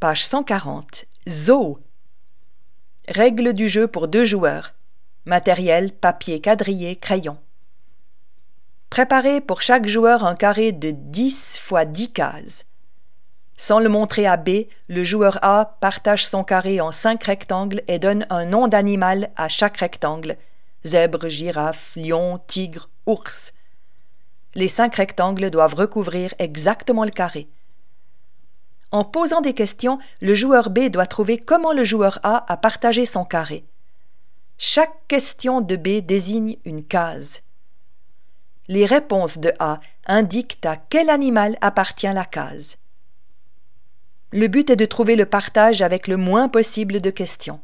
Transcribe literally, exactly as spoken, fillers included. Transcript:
Page cent quarante. Zoo. Règles du jeu pour deux joueurs. Matériel, papier quadrillé, crayon. Préparez pour chaque joueur un carré de dix fois dix cases. Sans le montrer à B, le joueur A partage son carré en cinq rectangles et donne un nom d'animal à chaque rectangle. Zèbre, girafe, lion, tigre, ours. Les cinq rectangles doivent recouvrir exactement le carré. En posant des questions, le joueur B doit trouver comment le joueur A a partagé son carré. Chaque question de B désigne une case. Les réponses de A indiquent à quel animal appartient la case. Le but est de trouver le partage avec le moins possible de questions.